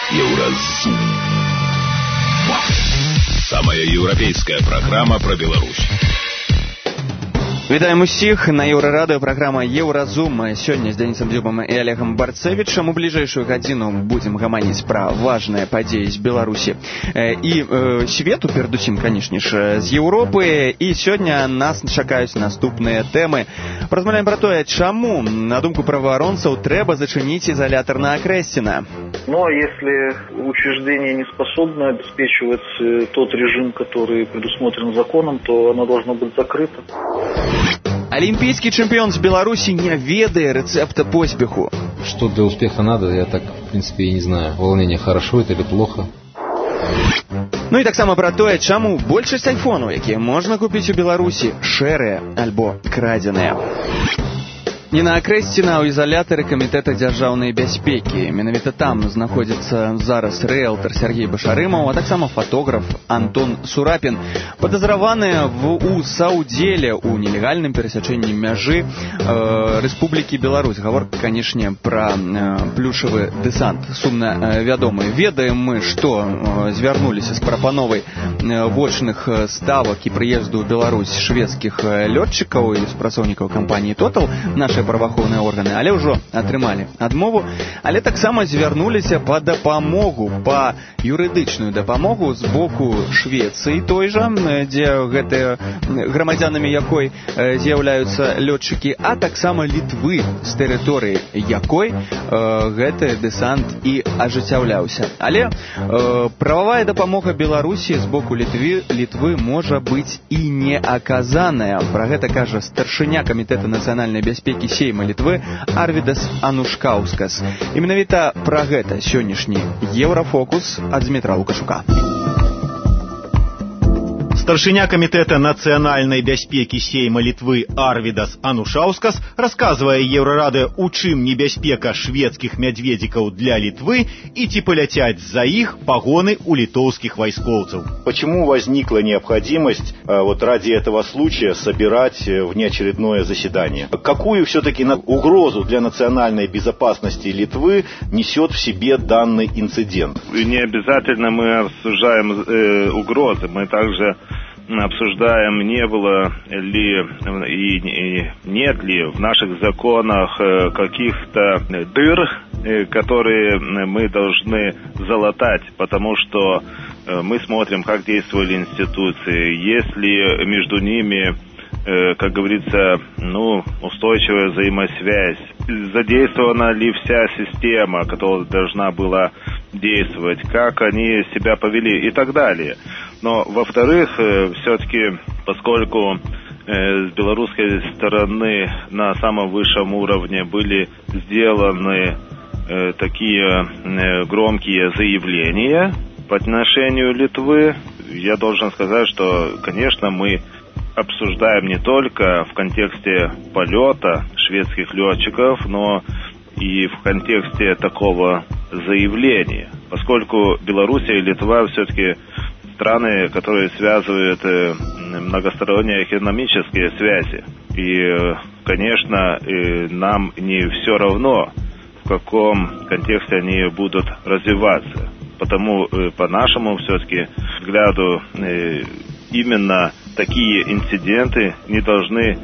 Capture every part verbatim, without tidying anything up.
Еўразум. Самая еўрапейская праграма пра Беларусь. Вітаем усіх на Еўрарадыё, праграма Еўразум. Сёння з Дзянісам Дзюбам і Олегам Барцэвічам у бліжэйшую гадзіну будзем гаманіць пра важныя падзеі з Беларусі і э, свету, перадусім, канешне ж, з Еўропы. І сёння нас чакаюць наступныя тэмы. Размаўляем пра тое, чаму, на думку праваахоронцаў, трэба зачыніць изолятор на Окрестина. Ну, а если учреждение не способно обеспечивать тот режим, который предусмотрен законом, то оно должно быть закрыто. Олимпийский чемпион с Беларуси не ведая рецепта поспеху. Что для успеха надо, я так, в принципе, и не знаю. Волнение, хорошо это или плохо. Ну і таксама пра тое, чаму большасць айфонаў, якія можна купіць у Беларусі, шэрыя альбо крадзеныя. Не на Окрестина, а ў ізалятары Камітэта дзяржаўнай бяспекі. Менавіта там знаходзіцца зараз рыэлтар Сергей Башарымаў, а таксама фотограф Антон Сурапін, падазраваныя в у саўдзеле ў нелегальным перасячэнні мяжы э, Рэспублікі Беларусь. Гаворка, канешне, пра э, плюшавы дэсант. Сумна э, вядомы. Ведаем мы, што э, звярнуліся з прапановай э, вочных ставак і прыезду ў Беларусь шведскіх э, лётчыкаў і супрацоўнікаў кампаніі «Тотал», наша праваахоўныя органы, але ўжо атрымалі адмову, але таксама звярнуліся па дапамогу, па юрыдычную дапамогу з боку Швецыі той жа, дзе гэтыя грамадзянамі якой з'яўляюцца лётчыкі, а таксама Літвы, з тэрыторыі якой э, гэты дэсант і ажыццяўляўся. Але э, прававая дапамога Беларусі з боку Літвы, Літвы можа быць і не аказаная. Пра гэта кажа старшыня Камітэта нацыянальнай бяспекі Сейма Літвы Арвідас Анушкаўскас. І менавіта пра гэта сённяшні Еўрафокус ад Дмітра Лукашука. Старшыня Камітэта нацыянальнай бяспекі Сейма Літвы Арвідас Анушкаўскас рассказывае Еўрарадыё, у чым небяспека шведскіх мядзведзікаў для Литвы и ці поляцяць за их погоны у литовских войсковцев. Почему возникла необходимость вот ради этого случая собирать внеочередное заседание? Какую все-таки угрозу для национальной безопасности Литвы несет в себе данный инцидент? Не обязательно мы обсуждаем э, угрозы, мы также обсуждаем, не было ли и, и нет ли в наших законах каких-то дыр, которые мы должны залатать, потому что мы смотрим, как действовали институции, есть ли между ними, как говорится, ну, устойчивая взаимосвязь, задействована ли вся система, которая должна была действовать, как они себя повели и так далее. Но, во-вторых, все-таки, поскольку с белорусской стороны на самом высшем уровне были сделаны такие громкие заявления по отношению Литвы, я должен сказать, что, конечно, мы обсуждаем не только в контексте полета шведских летчиков, но и в контексте такого заявления, поскольку Белоруссия и Литва все-таки страны, которые связывают многосторонние экономические связи. И, конечно, нам не все равно, в каком контексте они будут развиваться. Потому, по нашему все-таки взгляду, именно такие инциденты не должны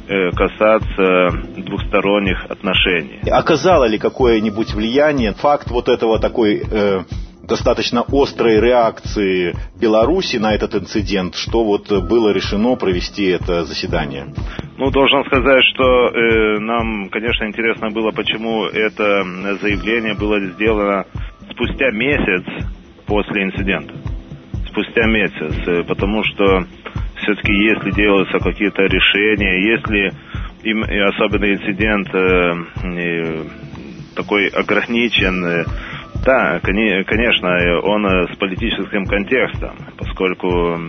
касаться двухсторонних отношений. Оказало ли какое-нибудь влияние факт вот этого такой э, достаточно острой реакции Беларуси на этот инцидент, что вот было решено провести это заседание? Ну, должен сказать, что э, нам, конечно, интересно было, почему это заявление было сделано спустя месяц после инцидента. Спустя месяц, потому что все-таки если делаются какие-то решения, если им, и особенно инцидент э, э, такой ограничен, э, да, конечно, он с политическим контекстом, поскольку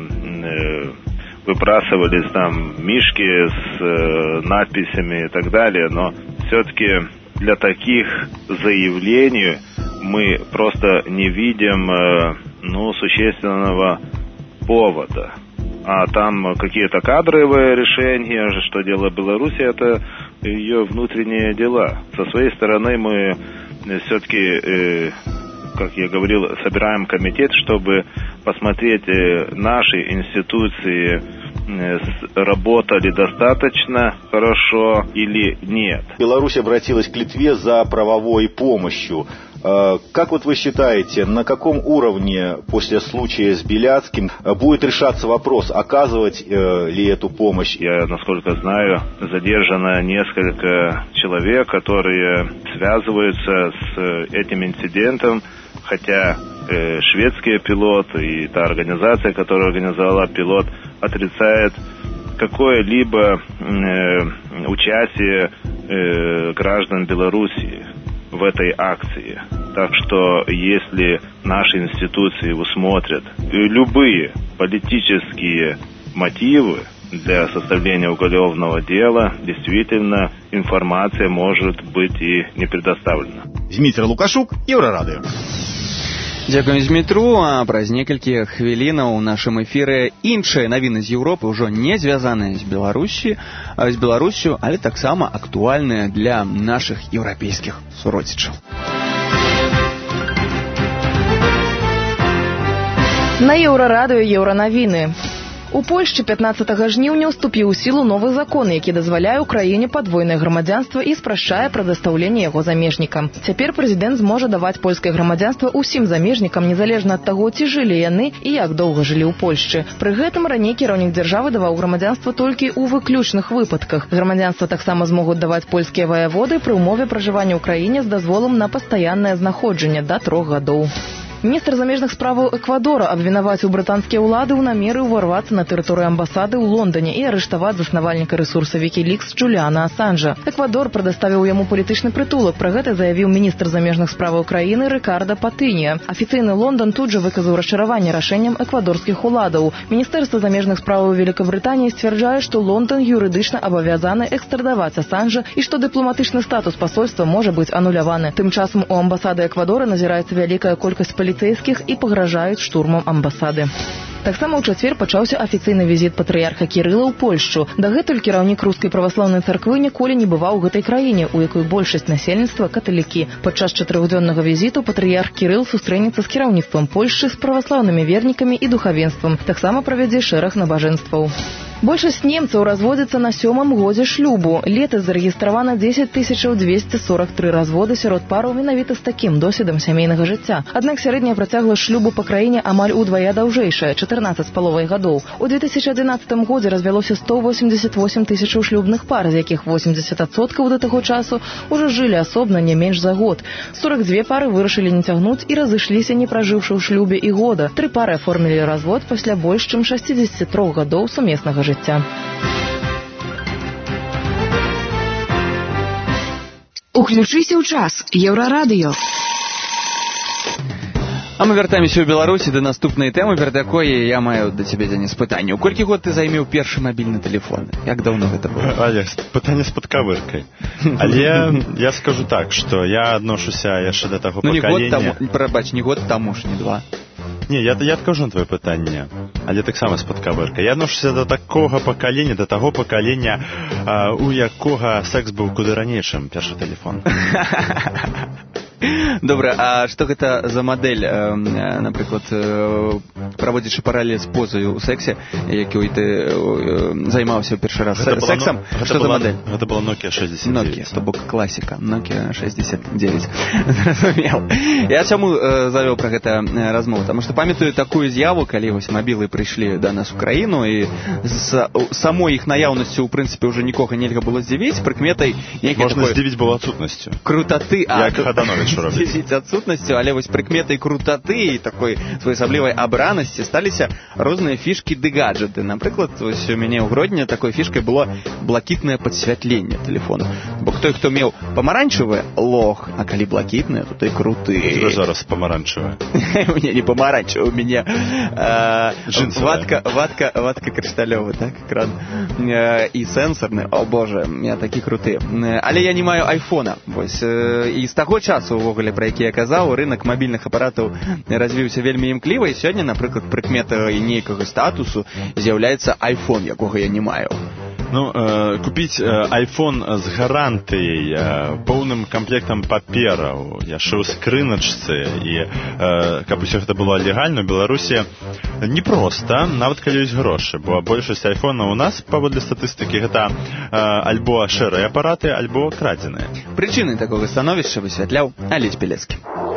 э, выбрасывались там мишки с э, надписями и так далее, но все-таки для таких заявлений мы просто не видим э, ну, существенного повода. А там какие-то кадровые решения, что делает Беларусь, это ее внутренние дела. Со своей стороны мы все-таки э, как я говорил, собираем комитет, чтобы посмотреть, наши институции работали достаточно хорошо или нет. Беларусь обратилась к Литве за правовой помощью. Как вот вы считаете, на каком уровне после случая с Беляцким будет решаться вопрос, оказывать ли эту помощь? Я, насколько знаю, задержано несколько человек, которые связываются с этим инцидентом, хотя э, шведский пилот и та организация, которая организовала пилот, отрицает какое-либо э, участие э, граждан Белоруссии в этой акции. Так что, если наши институции усмотрят любые политические мотивы для составления уголовного дела, действительно, информация может быть и не предоставлена. Дмитрий Лукашук, Еврорадио. Дзякуем Змітру, а праз некалькі хвілінаў у нашым эфіры іншыя навіны з Еўропы, ўжо не звязаныя з Беларусі, з Беларусю, але таксама актуальныя для нашых еўрапейскіх суродзічаў. На Еўрарадыё еўранавіны. У Польшчы пятнаццатага жніўня ўступіў у сілу новы закон, які дазваляе ўкраіне падвойнае грамадзянства і спрашчае прадастаўленне яго замежнікам. Цяпер прэзідэнт зможа даваць польскае грамадзянства ўсім замежнікам, незалежна ад таго, ці жылі яны і як доўга жылі ў Польшчы. Пры гэтым раней кіраўнік дзяржавы даваў грамадзянства толькі ў выключных выпадках. Грамадзянства таксама змогуць даваць польскія ваяводы пры ўмове пражывання ў краіне з дазволам на пастаяннае знаходжанне да трох гадоў. Міністр замежных справаў Эквадора абвінаваціў брытанскія ўлады ў намеры ўварвацца на тэрыторыю амбасады ў Лондоне і арыштаваць заснавальніка рэсурса Wikileaks Джуліана Асанжа. Эквадор прадаставіў яму палітычны прытулак, пра гэта заявіў міністр замежных справаў краіны Рикардо Патынья. Афіцыйны Лондан тут жа выказаў расчараванне рашэннем эквадорскіх уладаў. Міністэрства замежных справаў Великабрытаніі сцвярджае, што Лондан юрыдычна абавязаны экстрадаваць Асанжа і што дыпламатычны статус пасольства можа быць ануляваны. Тым часам у амбасады Эквадора назіраецца вялікая колькасць палітычных полицейских и погрожают штурмом амбасады. Таксама ў чацвер пачаўся афіцыйны візіт патрыярха Кірыла ў Польшчу. Дагэтуль кіраўнік рускай праваслаўнай царквы ніколі не бываў у гэтай краіне, у якой большасць насельніцтва каталікі. Падчас чатырохдзённага візіту патрыярх Кірыл сустрэнецца з кіраўніцтвам Польшчы, з праваслаўнымі вернікамі і духавенствам. Таксама правядзе шэраг набажэнстваў. Большасць немцаў разводзяцца на сёмым годзе шлюбу. Летась зарэгістравана дзесяць тысяч дзвесце сорак тры разводы сярод параў менавіта з такім досведам сямейнага жыцця. Аднак сярэдняя працягласць шлюбу па краіне амаль удвая даўжэйшая – чатырнаццаць з паловай гадоў. У две тысячи адзінаццатым годзе развялося сто восемьдесят восемь тысячаў шлюбных пар, з якіх восемьдесят адсоткаў да таго часу ўжо жылі асобна не менш за год. сорок две пары вырашылі не цягнуць і разышліся, не пражыўшы ў шлюбе і года. Тры пары аформілі развод пасля больш чым шэсцідзесяці трох гадоў сумеснага жыцця. Уключыся ў час. Еўрарадыё. А мы вяртаемся ў Беларусі да наступнай тэмы, перад якой я маю да цябе, Дзяніс, пытанне. У колькі год ты займеў першы мабільны тэлефон? Як даўно гэта было? Але пытанне з падкавыркай. Але я скажу так, што я адношуся яшчэ да таго ну, пакалення. Ну, не год таму, прабач, не год таму ж, не два. Не, я, я адкажу на твоё пытанне, але таксама з падкавыркай. Я адношуся да такога пакалення, да таго пакалення, а, у якога секс быў куды раней, чым першы тэлефон. Добра, а што гэта за мадэль, э, напрыклад, э, праводзячы паралель з позай у сексе, якой ты э, займаўся першы раз гэта сексам? Была, што за была, мадэль? Гэта была Nokia шэсцьдзесят девять. Nokia, то бок класіка. Nokia шэсцьдесят девять. Зразумел. Я чаму э, завёў пра гэта размову? Таму што памятаю такую з'яву, калі вось мабілы прыйшлі да нас у краіну, і з самой іх наяўнасцю, у прынцыпе, ўжо нікога нельга было здзівіць, прыкметай нейкай такой... Можна такой... здзівіць было адсутнасцю. Крутаты. А, як Хаданович робіць. Здзівіць адсутнасцю, але вось прыкметай крутаты і такой своеасаблівай абранасці сталіся розныя фішкі ды гаджеты. Напрыклад, вось у мяне ў Гродні такой фішкай было блакітнае падсвятленне тэлефону. Бо той, хто меў памаранчавае, лох, а калі блакітнае, то той круты. У зараз памаранчавае. У мяне не памаранчавае, у мяне ватка, ватка, ватка крышталёвы, так, экран. І сэнсорны. О, боже, я такі круты. Але я не маю айфона. Вось. І з таго часу, увогуле, пра які я казаў, рынок мабільных апаратаў развіўся вельмі імкліва, і сёння, напрыклад, прыкметай нейкага статусу з'яўляецца айфон, якога я не маю. Ну, э, купіць э, iPhone з гарантыяй, э, поўным камплектам папераў, яшчэ ў скрыначцы, і э, каб усё гэта было легальна, у Беларусі непроста, нават калі ёсць грошы, бо большасць айфонаў у нас, паводле статыстыкі, гэта э, альбо шэрыя апараты, альбо крадзеныя. Прычыны такога становішча высвятляў Алесь Белецкі.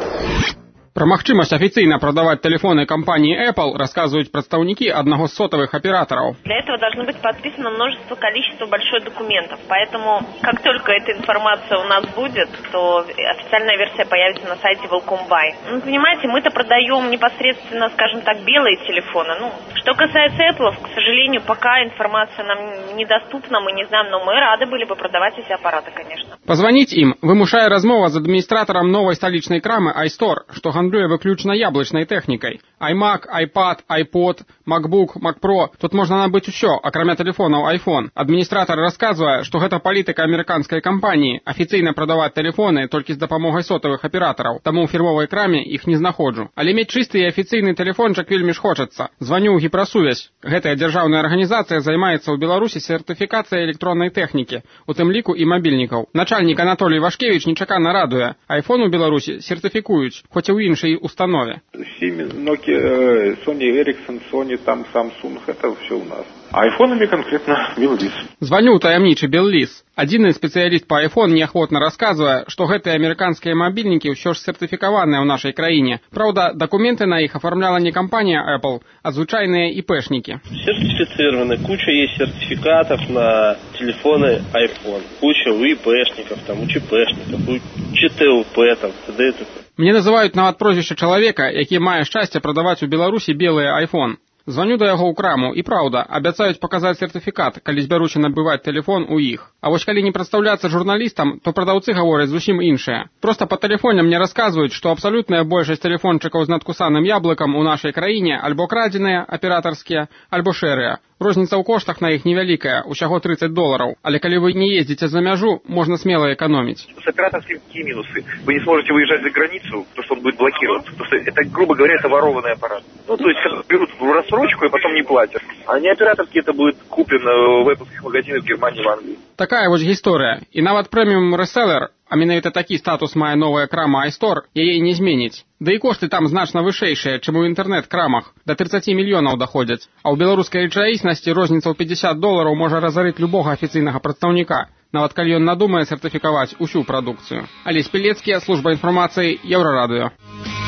Про магчымасць афіцыйна продавать телефоны компании Apple рассказывают представники одного из сотовых операторов. Для этого должно быть подписано множество количество большое документов, поэтому как только эта информация у нас будет, то официальная версия появится на сайте Welcome.Buy. Ну, понимаете, мы-то продаем непосредственно, скажем так, белые телефоны. Ну, что касается Apple, к сожалению, пока информация нам недоступна, мы не знаем, но мы рады были бы продавать эти аппараты, конечно. Позвонить им вымушае размова з адміністратарам новай сталічнай крамы iStore, што гандлюе выключна яблычнай тэхнікай. iMac, iPad, iPod, MacBook, Mac Pro. Тут можна набыць усё, акрамя тэлефонаў iPhone. Адміністратар расказвае, што гэта палітыка амерыканскай кампаніі афіцыйна прадаваць тэлефоны толькі з дапамогай сотавых аператараў, таму ў фірмовай краме іх не знаходжу. Але мець чысты і афіцыйны тэлефончык вельмі ж хочацца. Званю ў Гіпрасувязь. Гэтая дзяржаўная арганізацыя займаецца ў Беларусі сертыфікацыяй электроннай тэхнікі, у тым ліку і мабільнікаў. Начальник Анатолий Вашкевич нечакана радуе. Айфон у Беларусі сертыфікуюць, хоць і ў іншай установе. Siemens, Nokia, Sony Ericsson, Sony, там Samsung, это все у нас. А айфонами конкретно Беллис. Звоню таямнічы Беллис. Адзіны спецыяліст па iPhone неахвотна расказвае, што гэтыя амерыканскія мабільнікі ўсё ж сертыфікаваныя ў нашай краіне. Праўда, дакументы на іх оформляла не компания Apple, а звычайныя ИПшники. Сертифицированы. Куча есть сертификатов на телефоны iPhone. Куча у ИПшников, там, у ЧПшников, у ЧТУП, там, т.д. Мне называюць нават прозвішча чалавека, які мае шчасце прадаваць у Беларусі белыя iPhone. Звоню да яго ў краму, і праўда, абяцаюць паказаць сертыфікат, калі збяруся набываць тэлефон у іх. А вось калі не прадстаўляцца журналістам, то прадаўцы гавораць зусім іншае. Проста па тэлефоне мне расказваюць, што абсалютная большасць тэлефончыкаў з надкусаным яблыкам у нашай краіне альбо крадзеныя, аператарскія, альбо шэрыя. Розніца ў коштах на іх невялікая, усяго тридцать долларов. Але калі вы не ездите за мяжу, можно смело экономить. С операторскими какие минусы? Вы не сможете выезжать за границу, потому что он будет блокироваться. Потому что это, грубо говоря, это ворованный аппарат. Ну, то есть, берут в рассрочку и потом не платят. А не операторские, это будет куплено в Apple магазинах в Германии, в Англии. Такая вот гісторыя. І нават прэміум рэселер, а менавіта такі статус мае новая крама iStore, яе не зменіць. Да і кошты там значна вышэйшыя, чым у інтэрнэт-крамах, да тридцать мільёнаў даходзяць. А ў беларускай рэчаіснасці розніца ў пятьдесят долларов можа разарыць любога афіцыйнага прадстаўніка, нават калі ён надумае сертыфікаваць усю прадукцыю. Алесь Белецкі, служба інфармацыі, Еўрарадыё.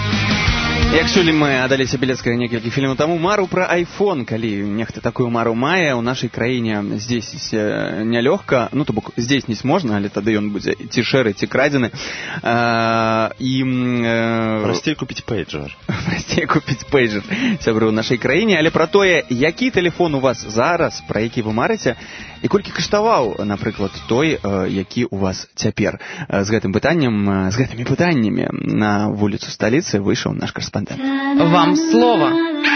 Як чулі мы ад Алеся Белецкага некалькі хвілін таму мару пра iPhone, калі нехта такую мару мае, у нашай краіне здзейсніць нялёгка, ну то бок здзейсніць можна, але тады ён будзе ці шэры, ці крадзены. А, і э, прасцей купіць пейджер. Прасцей купіць пейджер, сябры ў нашай краіне, але пра тое, які тэлефон у вас зараз, пра які вы марыце, і колькі каштаваў, напрыклад, той, які у вас цяпер. З гэтым пытаннем, з гэтымі пытаннямі на вуліцу сталіцы выйшаў наш карэспандэнт. Вам слово.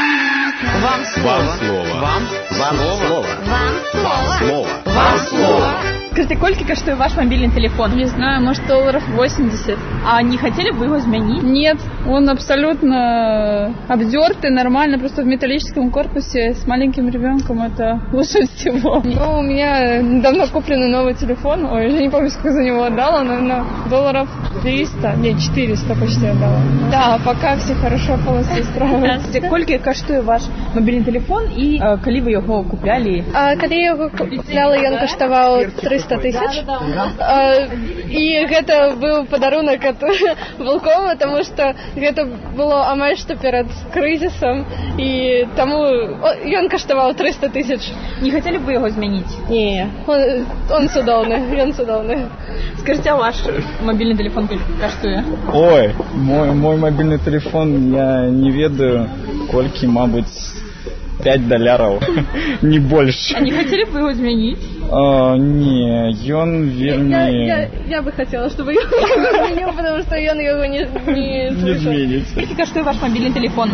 Вам слово. Вам слово. Вам слово. Вам слово. Вам слово. Скажите, сколько коштует ваш мобильный телефон? Не знаю, может долларов восемьдесят. А не хотели бы его изменить? Нет, он абсолютно обдертый, нормально, просто в металлическом корпусе с маленьким ребенком это лучше всего. Ну, у меня давно купленный новый телефон, ой, я не помню, сколько за него отдала, наверное, долларов триста, не, четыреста почти отдала. Да, пока все хорошо полностью устраиваются. Сколько коштует ваш мобильный телефон и э, коли вы его купляли? А, когда я его купляла, он коштовал триста тысяч. А, и это был подарунок от Волкова, потому что это было амаль что перед кризисом, и тому и он коштовал триста тысяч. Не хотели бы его изменить? Не, он, он судовный, он судовный. Скажите, а ваш мобильный телефон коштует? Ой, мой, мой мобильный телефон, я не ведаю, кольки, мабуть, пять долларов, не больше. А не хотели бы его изменить? А, не, он вельми... Я, я, я бы хотела, чтобы его изменил, потому что он его не, не не изменит. Сколько коштует ваш мобильный телефон?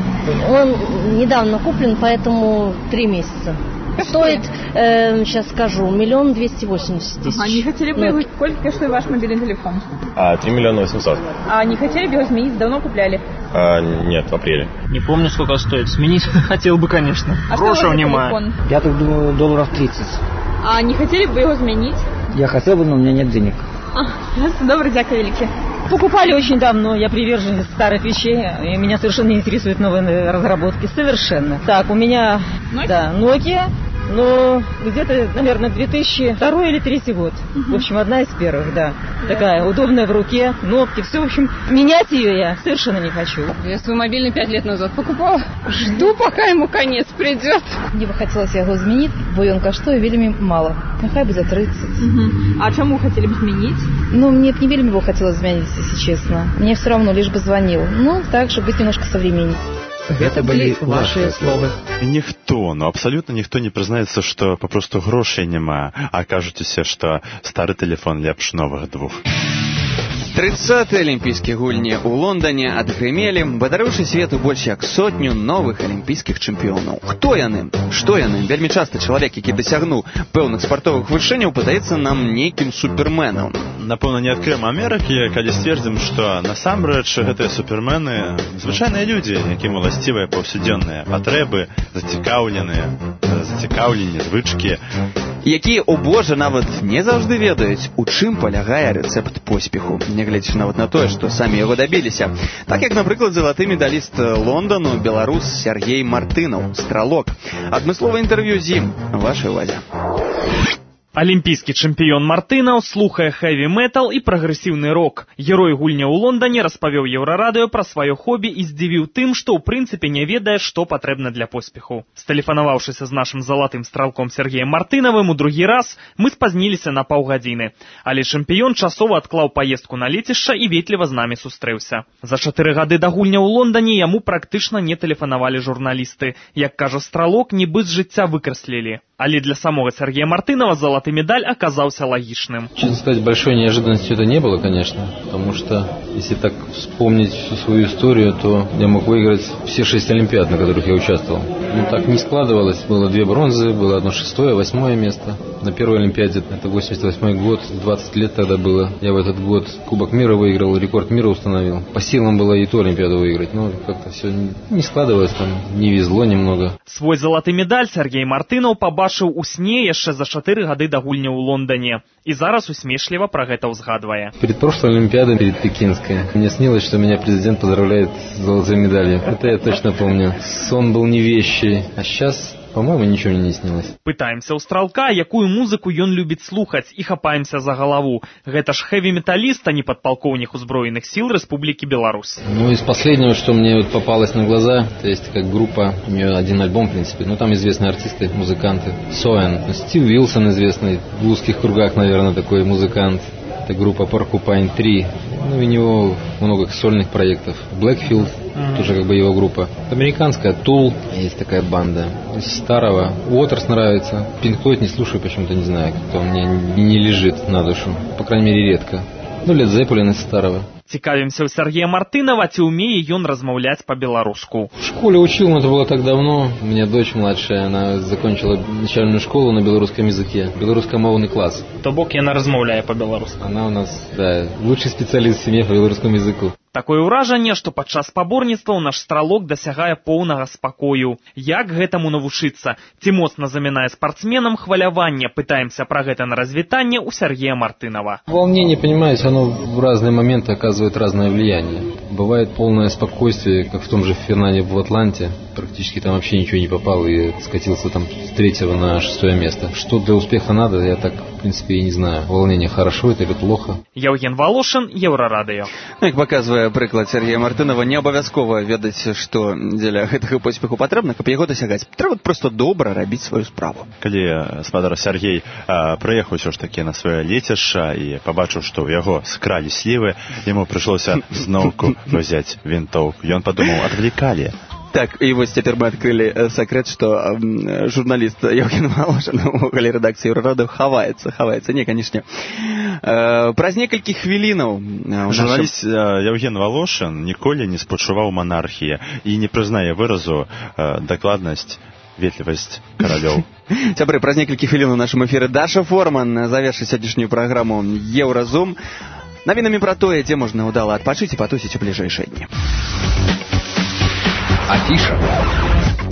Он недавно куплен, поэтому три месяца. Стоит, э, сейчас скажу, миллион двести восемьдесят тысяч. А не хотели бы его... Сколько коштует ваш мобильный телефон? А, три миллиона восемьсот. А не хотели бы его изменить? Давно купляли? А, нет, в апреле. Не помню, сколько стоит. Сменить хотел бы, конечно. А Грошев не маю. Я так думаю, долларов тридцать. А не хотели бы его изменить? Я хотел бы, но у меня нет денег. А, добрый, дякую великий. Покупали очень давно, я приверженец старых вещей, и меня совершенно не интересуют новые разработки, совершенно. Так, у меня, Nokia? Да, Nokia, но где-то, наверное, две тысячи второй или третий год. Uh-huh. В общем, одна из первых, да. да. Такая удобная в руке, кнопки, все, в общем, менять ее я совершенно не хочу. Я свой мобильный пять лет назад покупала, жду, пока ему конец придет. Мне бы хотелось его изменить, бо он коштує вельми мало. Нехай бы за тридцать. Uh-huh. А чему хотели бы изменить? Ну, мне не вельми его хотелось изменить, если честно. Мне все равно, лишь бы звонил. Ну, так, чтобы быть немножко современнее. Гэта былі вашыя словы. Ніхто, ну абсалютна ніхто не прызнаецца, што папросту грошай няма, а кажуць усе, што стары тэлефон лепш новых двух. тридцатыя алімпійскія гульні ў Лондане адгрымелі, падарыўшы свету больш як сотню новых алімпійскіх чэмпіёнаў. Хто яны? Што яны? Вельмі часта чалавек, які дасягнуў пэўных спартовых вышыняў, падаецца нам нейкім суперменам. Напэўна, не адкрыем Амерыкі, калі сцвердзім, што насамрэч гэтыя супермены звычайныя людзі, якім уласцівыя паўсядзённыя патрэбы, зацікаўленыя, зацікаўленні, звычкі, якія, о божа, нават не заўжды ведаюць, у чым палягае рэцэпт поспеху, нягледзячы нават на тое, што самі яго дабіліся. Так як, напрыклад, залаты медаліст Лондану, беларус Сергей Мартынаў, стралок. Адмысловае інтэрв'ю з ім. Вашай увазе. Алімпійскі чэмпіён Мартынаў слухае хэві-метал і прагрэсіўны рок. Герой гульня ў Лондане распавёў Еўрарадыё пра сваё хобі і здзівіў тым, што ў прынцыпе не ведае, што патрэбна для поспеху. Стэлефанаваўшыся з нашым залатым стралком Сергеем Мартынавым у другі раз, мы спазніліся на паўгадзіны. Але чэмпіён часова адклаў паездку на лецішча і ветліва з намі сустрэўся. За чатыры гады да гульня ў Лондане яму практычна не тэлефанавалі журналісты. Як кажа стралок, нібы з жыцця выкраслілі. Але для самого Сергея Мартынова золотый медаль оказался логичным. Честно сказать, большой неожиданностью это не было, конечно, потому что, если так вспомнить всю свою историю, то я мог выиграть все шесть олимпиад, на которых я участвовал. Ну, так не складывалось. Было две бронзы, было одно шестое, восьмое место. На первой олимпиаде, это восемьдесят восьмой год, двадцать лет тогда было. Я в этот год Кубок мира выиграл, рекорд мира установил. По силам было и ту олимпиаду выиграть, но как-то все не складывалось, там не везло немного. Свой золоты медаль Сергей Мартынов побачыў у сне яшчэ за чатыры гады да гульня ў Лондане. И зараз усмешліва про гэта ўзгадвае. Перед прошлой олимпиадой, перед Пекинской, мне снилось, что меня президент поздравляет с золотой медалью. Это я точно помню. Сон был не вещий, а сейчас... По-моему, ничего мне не снилось. Пытаемся у стралка, якую музыку ён любіць слухаць, і хапаемся за галаву. Гэта ж хэви-металіст, а не подполковник узброеных сил Республики Беларусь. Ну, из последнего, что мне вот попалось на глаза, то есть как группа, у нее один альбом, в принципе, ну, там известные артисты, музыканты. Соэн, Стив Уилсон известный, в узких кругах, наверное, такой музыкант. Это группа Porcupine три. Ну, у него много сольных проектов. Blackfield, uh-huh. тоже как бы его группа. Американская Tool, есть такая банда. Из старого. Уотерс нравится. Pink Floyd не слушаю, почему-то не знаю, как-то он мне не лежит на душу. По крайней мере, редко. Ну, Led Zeppelin из старого. Цікавімся у Сергея Мартынова, ці умее ён размаўляць по-беларуску. В школе учил, но это было так давно. У меня дочь младшая, она закончила начальную школу на белорусском языке. Белорусскомовный класс. То бок яна размаўляе по-беларуску. Она у нас, да, лучший специалист в семье по белорусскому языку. Такое ўражанне, што падчас спаборніцтваў наш стралок дасягае поўнага спакою. Як гэтаму навучыцца? Ці моцна замінае спортсменам хваляванне? Пытаемся пра гэта на развітанне у Сергея Мартынова. Волнение, понимаете, оно в разные моменты оказывает разное влияние. Бывает полное спокойствие, как в том же финале в Атланте. Практически там вообще ничего не попало и скатился там с третьего на шестое место. Что для успеха надо, я так, в принципе, и не знаю. Волнение хорошо это или плохо. Евген Волошин, Еўрарадыё. Як паказвае прыклад Сергея Мартынова, не абавязкова ведаць, што дзеля гэтага поспеху патрэбна, каб яго дасягаць. Трэба проста добра рабіць сваю справу. Калі спадар Сергей прыехаў ўсё ж такі на сваё лецішча і пабачыў, што ў яго скралі слівы, яму прыйшлося зноўку взяць вінтоўку. Ён падумаў, адвлекалі. Так, і вось цяпер мы адкрылі сакрэт, што э, журналіст Евген Волошин у гале рэдакцыі Еўрарадыё хаваецца, хаваецца. Не, канешне. Э, праз некалькі хвілінаў... Э, журналіст нашым... Евген Волошин ніколі не спачуваў манархіі і не прызнае выразу э, дакладнасць, ветлівасць каралёў. Сябры, праз некалькі хвілін у нашым эфіры Даша Форман завершыць сённяшнюю праграму Еўразум. Навінамі пра тое, дзе можна ўдала адпачыць і патусіць у бліжэйшыя дні. Афіша.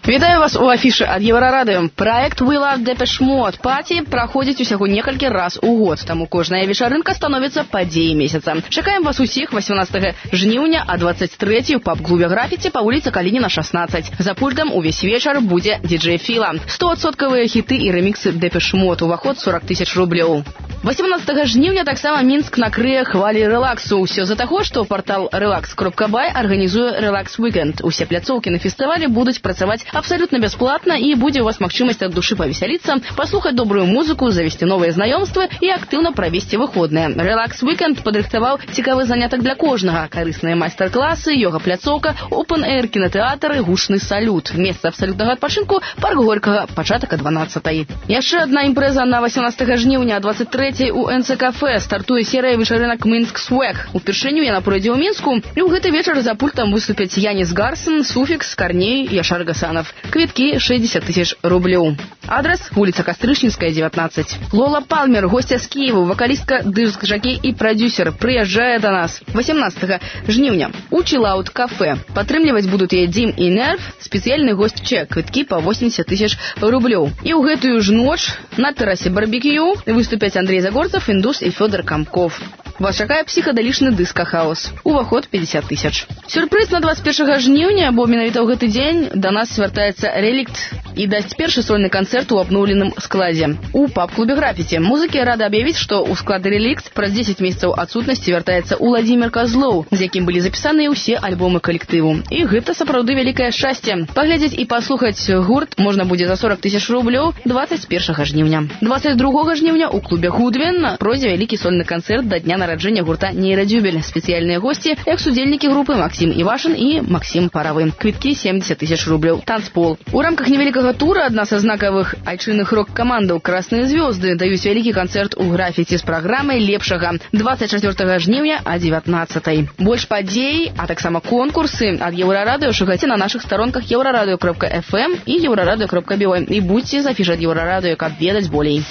Вітаю вас у афішы ад Еўрарадыё. Праект We Love Depeche Mode Party праходзіць усяго некалькі раз у год, таму кожная вечарынка становіцца падзеяй месяца. Чакаем вас усіх восемнадцатага жніўня а двадцать третьего ў паб-клубе Графіці па вуліцы Калініна шестнадцать. За пультам увесь вечар будзе диджей Філа. сто відсоткаў хіты і реміксы Depeche Mode. Уваход сорок тысяч рублёў. восемнадцатага жніўня таксама Мінск накрые хвалі рэлаксу. Усё за таго, што партал рэлакс кропка бай арганізуе Relax Weekend. Усе пляцоўкі на фестывалі будуць працаваць абсолютно бесплатно, и будет у вас магчымасць ад душы павесяліцца, паслухаць добрую музыку, завесці новыя знаёмствы і актыўна правесці выходныя. Relax Weekend падрыхтаваў цікавы занятак для кожнага: карысныя майстар-класы, йога-пляцоўка, open-air кінатэатр і гучны салют. Месца абсалютнага адпачынку парк Горькага, пачатак о дванаццатай. Яшчэ адна імпрэза на восемнадцатага жніўня а двадцать третьего у эн цэ кафе. Стартуе серыя вечарынак Мінск Swag. Упершыню яна пройдзе ў Мінску, і ў гэты вечар за пультам выступяць Янис Гарсон, Суфікс, Корней, Яшар Гасанов. Квитки шестьдесят тысяч рублёў. Адрес – улица Кастрычніцкая, девятнадцать. Лола Палмер, гостья с Киева, вокалистка, диск-жокей и продюсер, приезжает до нас восемнадцатага жніўня у Чиллаут кафе. Падтрымліваць будут яе Дим и Нерв, специальный гость чек, квитки по восемьдесят тысяч рублёў. И у гэтую ж ноч на террасе барбекю выступят Андрей Загорцев, Индус и Федор Комков. Вас чакае псіхадалічны дыска-хаус. Уваход пятьдесят тысяч. Сюрпрыз на двадцать первого жніўня, бо менавіта ў гэты дзень до нас звяртаецца Реликт і дасць першы сольны канцэрт у абноўленым складзе у паб-клубе Графіці. Музыкі рады аб'явіць, што ў склад Реликт праз дзесяць месяцаў адсутнасці вяртаецца Уладзімир Козлоў, з якім былі запісаныя ўсе альбомы калектыву. І гэта сапраўды вялікае шчасце. Паглядзець і паслухаць гурт можна будзе за сорок тысяч рублёў двадцать первого жніўня. двадцать другого жніўня у клубе Гудвин пройдзе вялікі сольны канцэрт да дня нараджэння гурта Нейрадзюбель. Спецыяльныя госці, як судзельнікі групы Максим Івашин і Максим Паравы. Квитки семьдесят тысяч рублёў. Танцпол. У рамках невялікага тура адна са знакавых айчынных рок-камандаў «Красные звезды» даюць вялікі канцэрт у Графіці з праграмай лепшага двадцать четвёртого жніўня а девятнадцатай. Больш падзей, а таксама конкурсы ад Еўрарадыё шукайце на нашых старонках еўрарадыё кропка эф эм і еўрарадыё кропка би ой. І будьце з афішай ад Еўрарадыё, каб ведаць болей.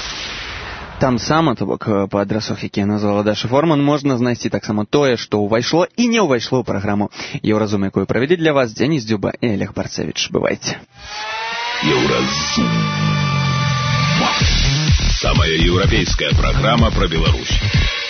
Там сама, то бок, па адрасах, якія назвала Даша Форман, можна знайсці таксама тое, што ўвайшло і не ўвайшло ў праграму Еўразум, якую правялі для вас Дзеніс Дзюба і Олег Барцевіч. Бывайце. Еўразум. Самая еўрапейская программа про Беларусь.